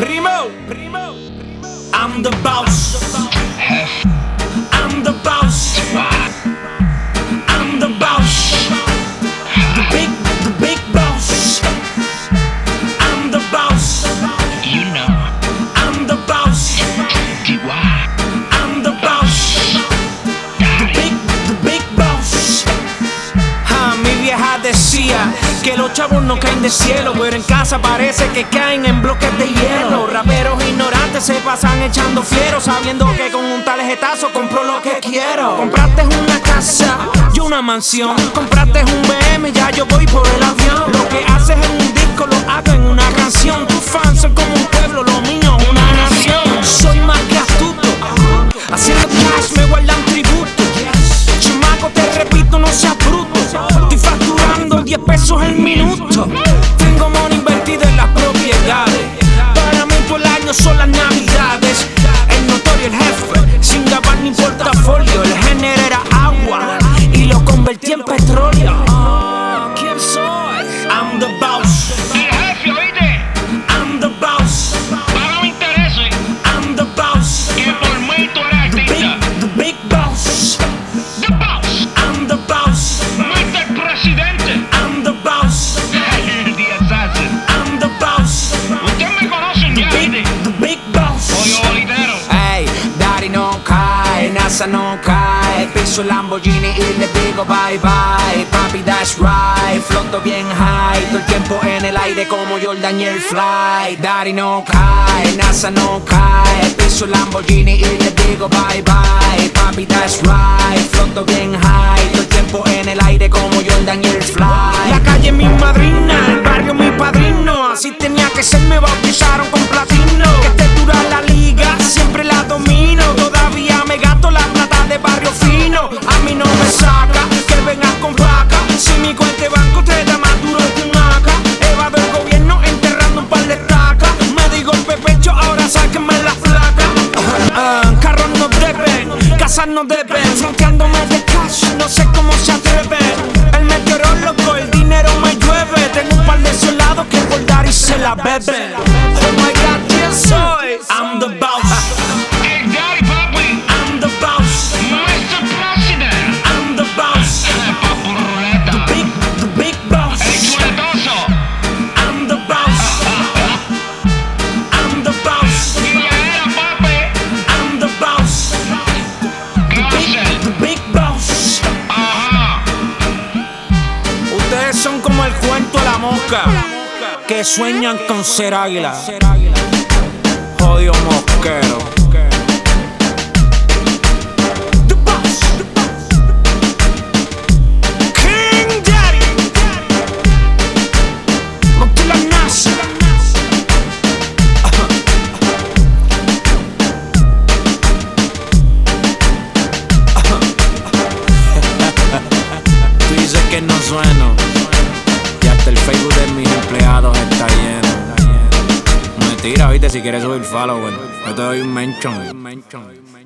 I'm the boss. I'm the boss. I'm the boss. The big boss. I'm the boss. You know. I'm the boss. I'm the boss. The big boss. Mi vieja decía que los chavos no caen de cielo, pero en casa parece que caen en bloques de hielo. Raperos ignorantes se pasan echando fieros, sabiendo que con un tarjetazo compro lo que quiero. Compraste una casa y una mansión, compraste un BM, ya yo voy por el avión. Lo que haces en un disco lo hago en una canción. Tus fans son como un pueblo, lo mío una nación. Soy más que astuto, haciendo cash me guardan tributo. Chamaco, te repito, no seas bruto. Estoy facturando 10 pesos el minuto. Tengo money invertido en las propiedades. Para mí todo el año son las navidades. El notorio, el jefe, sin grabar ni portafolio. El género era agua y lo convertí en petróleo. ¿Quién soy? I'm the boss. El jefe, oíste. I'm the boss. Para no me interese I'm the boss. que por mí tú eres artista. The big boss. The boss. I'm the boss. Mr. Presidente. I'm the boss. The assassin. I'm the boss. Ustedes me conocen ya, ¿viste? The big boss. Oye, bolitero. Ey, Daddy no cae, NASA no cae. Piso Lamborghini y le digo bye bye. Papi, that's right. Floto bien high, todo el tiempo en el aire como Jordan y el fly. Daddy no cae, NASA no cae. Piso Lamborghini y le digo bye bye. Papi, that's right. Floto bien high, todo el tiempo en el aire como Jordan y el fly. La calle es mi madrina, el barrio mi padrino. Así tenía que ser, me bautizaron con platino. Que te dura la liga, siempre la domino. Todavía me gasto la plata de barrio fino. A mí no me saca que vengas con placa. Si mi cuenta de banco te da más duro que un AK. Evado el gobierno enterrando un par de estacas. Me digo el pepecho, ahora sáquenme las placas. Carros no deben, casas no deben. Franqueándome de cash, no sé cómo se atreven. El meteorólogo, el dinero me llueve. Tengo un par de soldados que por dar y se la beben. Oh my God, ¿quién soy? I'm the boss. El daddy, papi. I'm the boss. Mr. President. I'm the boss. Papu Ruleta. The big boss. El chuletoso. I'm the boss. I'm the boss. Viajera, papi. I'm the boss. ¿Qué va a hacer? The big boss. Ajá. Ustedes son como el cuento de la mosca, que sueñan con ser águila. Jodido mosquero. The boss. King Daddy. Montilla NASA. Tú dices que no sueno, y hasta el Facebook de mis empleados está lleno. Mentira, viste, si quieres subir follower, yo te doy un mention.